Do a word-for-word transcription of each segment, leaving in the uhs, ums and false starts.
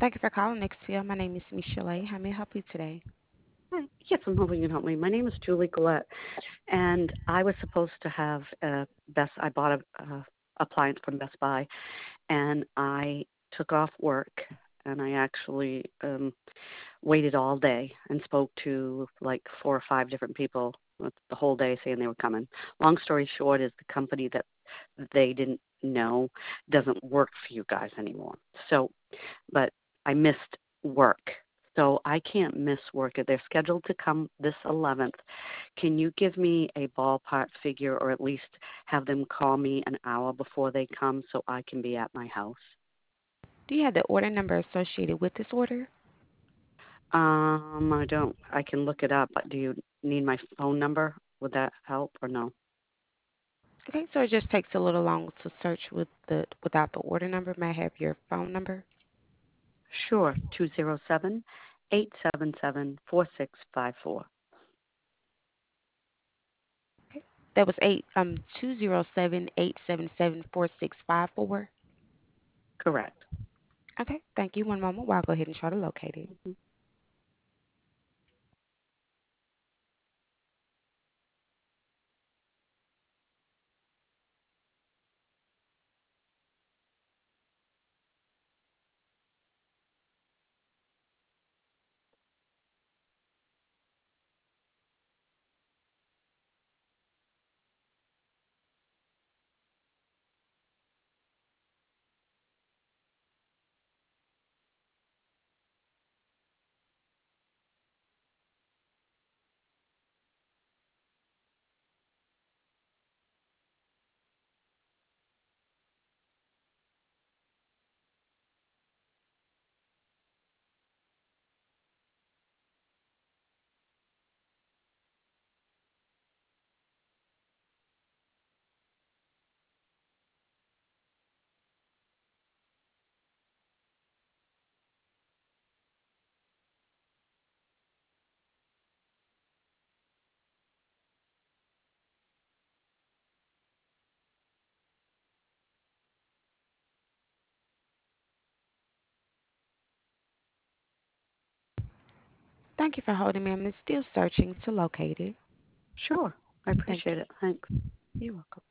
Thank you for calling Nextfield. My name is Michelle. How may I help you today? Hi. Yes, I'm hoping you can help me. My name is Julie Gillette, and I was supposed to have a Best. I bought a, a appliance from Best Buy, and I took off work, and I actually um, waited all day and spoke to like four or five different people the whole day saying they were coming. Long story short is the company that they didn't know doesn't work for you guys anymore. So, but I missed work. So I can't miss work. They're scheduled to come this eleventh. Can you give me a ballpark figure or at least have them call me an hour before they come so I can be at my house? Do you have the order number associated with this order? Um, I don't. I can look it up, but do you need my phone number? Would that help or no? Okay, so it just takes a little long to search with the without the order number. May I have your phone number? Sure, two zero seven eight seven seven four six five four. Okay. That was eight um two zero seven eight seven seven four six five four. Correct. Okay, thank you. One moment while I go ahead and try to locate it. Mhm. Thank you for holding, ma'am. It's still searching to locate it. Sure. I Thank appreciate you. it. Thanks. You're welcome.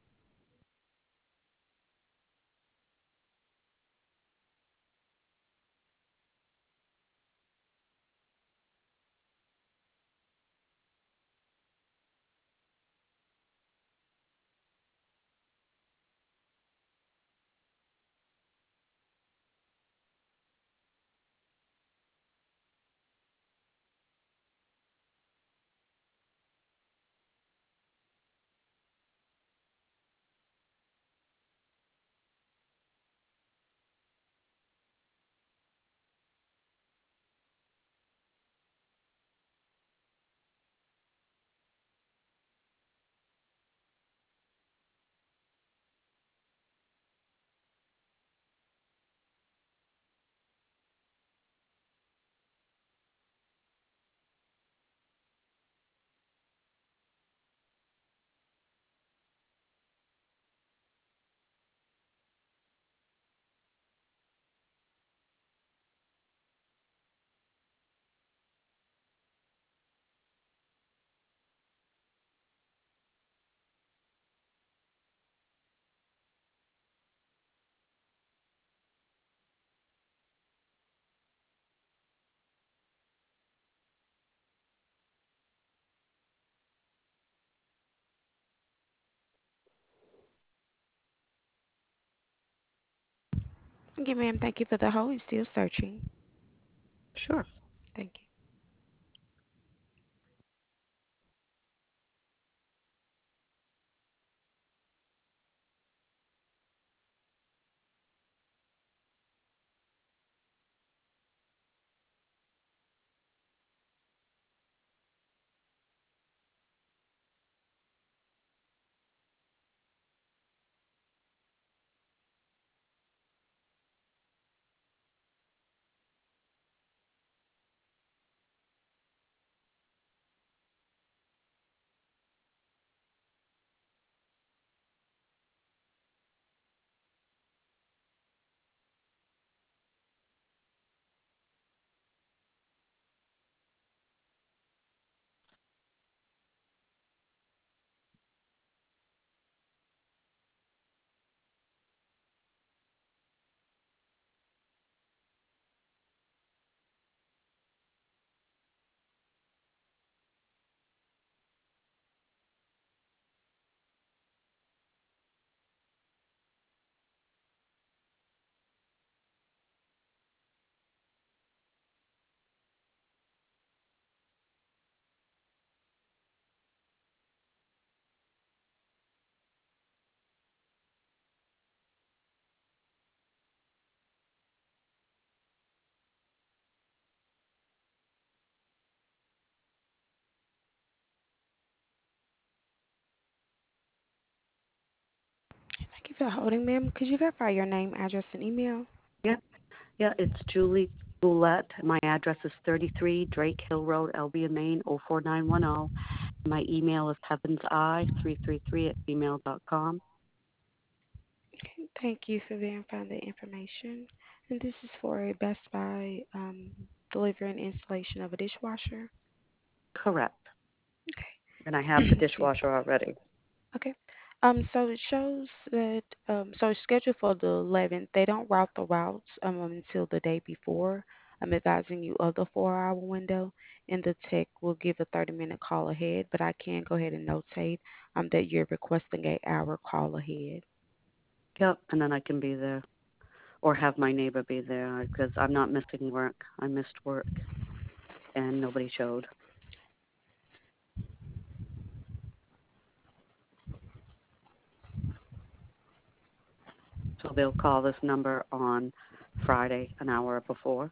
Okay, ma'am. Thank you for the hold. It's still searching. Sure. Thank you. for holding, ma'am. Could you verify your name, address, and email? Yeah, yeah, it's Julie Boulette. My address is thirty-three Drake Hill Road, Albion, Maine, oh four nine one oh. My email is heavenseye three three three at gmail dot com. Okay, thank you for verifying the information. And this is for a Best Buy um, delivery and installation of a dishwasher. Correct. And I have the Okay. Excuse me. dishwasher already. Okay. Um, so it shows that um, so it's scheduled for the eleventh. They don't route the routes um, until the day before. I'm advising you of the four-hour window, and the tech will give a thirty-minute call ahead. But I can go ahead and notate um, that you're requesting a hour call ahead. Yep, and then I can be there or have my neighbor be there because I'm not missing work. I missed work and nobody showed. So they'll call this number on Friday an hour before.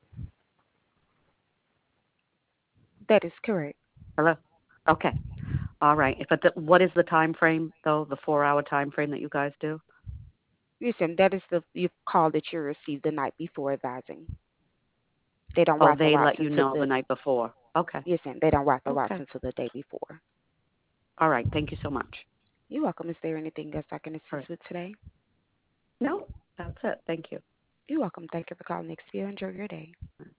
That is correct. Hello? Okay. All right. If it, what is the time frame though? The four-hour time frame that you guys do? Listen, that is the you call that you received the night before advising. They don't Oh, route the they routes let you until know the the night before. Okay. listen, they don't route the routes Okay. until the day before. All right. Thank you so much. You're welcome. Is there anything else I can All assist right. with today? No, that's it. Thank you. You're welcome. Thank you for calling Expedia. Enjoy your day.